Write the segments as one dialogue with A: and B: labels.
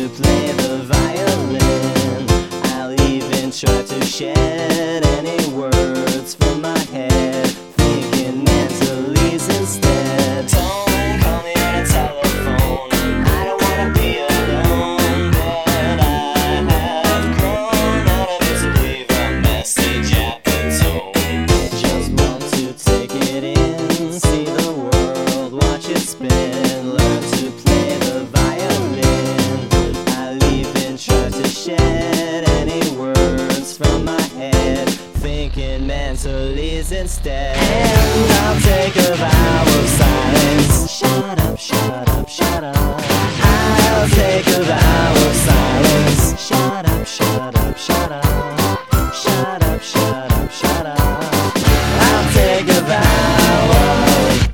A: to play the violin. I'll even try to shed any words from my head, thinking Manzolese instead. Don't call me on a telephone, I don't wanna be alone, but I have grown out of it to leave a message at the tone. Just want to take it in, see the world, watch it spin, learn to play the violin. I'll even try to shed any words from my head, thinking Manzolese instead. And I'll take a vow of silence. Shut up, shut up, shut up. I'll take a vow of silence. Shut up, shut up, shut up. Shut up, shut up, shut up. I'll take a vow of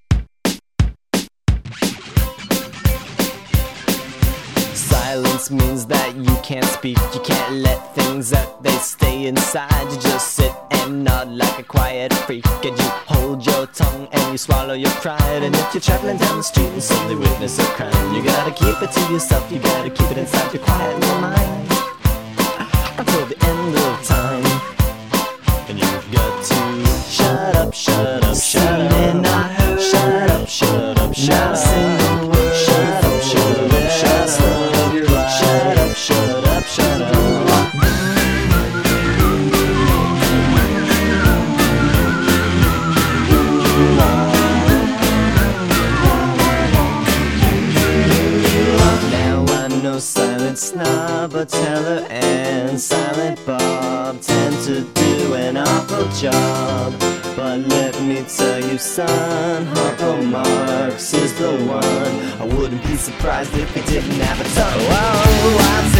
A: silence means that you can't speak, you can't let things out, they stay inside. You just sit and nod like a quiet freak, and you hold your tongue and you swallow your pride. And if you're traveling down the street and suddenly witness a crime, you gotta keep it to yourself, you gotta keep it inside your quiet little mind until the end of time. And you've got to shut up, shut up, shut up. Shut up, shut up, shut up. Shut up, shut up, shut up. Shut up, shut up, shut up. Now I know Silent Snob, a Teller, and Silent Bob tend to do an awful job. But let me tell you, son, Harpo Marx is the one. I wouldn't be surprised if he didn't have a tongue. Whoa,